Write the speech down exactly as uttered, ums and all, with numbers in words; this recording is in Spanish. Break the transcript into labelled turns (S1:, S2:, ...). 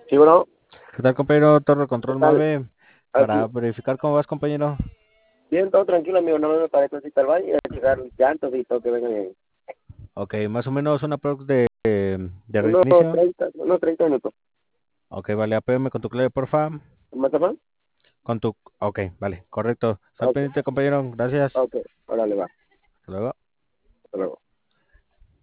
S1: Sí, bueno,
S2: ¿Qué tal, compañero? Torre
S1: ¿qué
S2: Control
S1: tal?
S2: nueve
S1: Aquí,
S2: para verificar cómo vas, compañero.
S1: bien, todo tranquilo, amigo. No me parece así al baño y a checar los llantos y todo que vengan en
S2: Ok, más o menos una prox de, de
S1: unos
S2: reinicio.
S1: treinta, unos treinta minutos.
S2: Ok, vale, apóyame con tu clave, porfa.
S1: ¿Más más?
S2: Con tu... Ok, vale, correcto. Sal
S1: Ok,
S2: pendiente, compañero. Gracias.
S1: ok, órale, va.
S2: Hasta luego.
S1: Hasta luego.